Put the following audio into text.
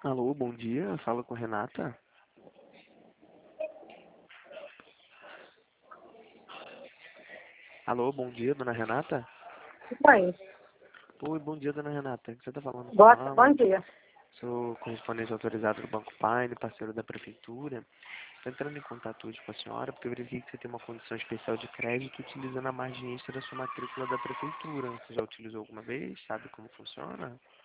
Alô, bom dia. Fala com a Renata. Alô, bom dia, dona Renata. Oi, Oi, bom dia, dona Renata. Você está falando com o bom Alan? dia. Sou correspondente autorizado do Banco Pine, parceiro da Prefeitura. Estou entrando em contato hoje com a senhora porque eu verifiquei que você tem uma condição especial de crédito utilizando a margem extra da sua matrícula da Prefeitura. Você já utilizou alguma vez? Sabe como funciona?